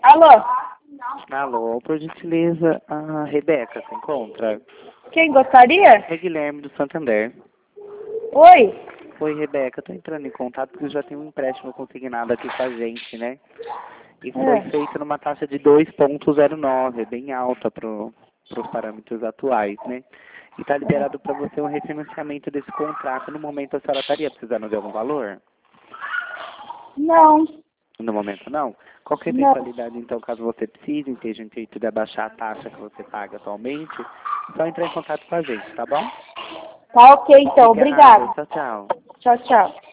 Alô? Alô, por gentileza, a Rebeca se encontra? Quem gostaria? É Guilherme do Santander. Oi? Oi, Rebeca, tô entrando em contato porque já tem um empréstimo consignado aqui com a gente, né? E foi feito numa taxa de 2,09, bem alta pros parâmetros atuais, né? E tá liberado para você um refinanciamento desse contrato. No momento, a senhora estaria precisando de algum valor? Não. No momento, não? Qualquer Não. eventualidade, então, caso você precise, esteja intuito de abaixar a taxa que você paga atualmente, só entrar em contato com a gente, tá bom? Tá ok, então. Obrigada. Tchau, tchau. Tchau, tchau.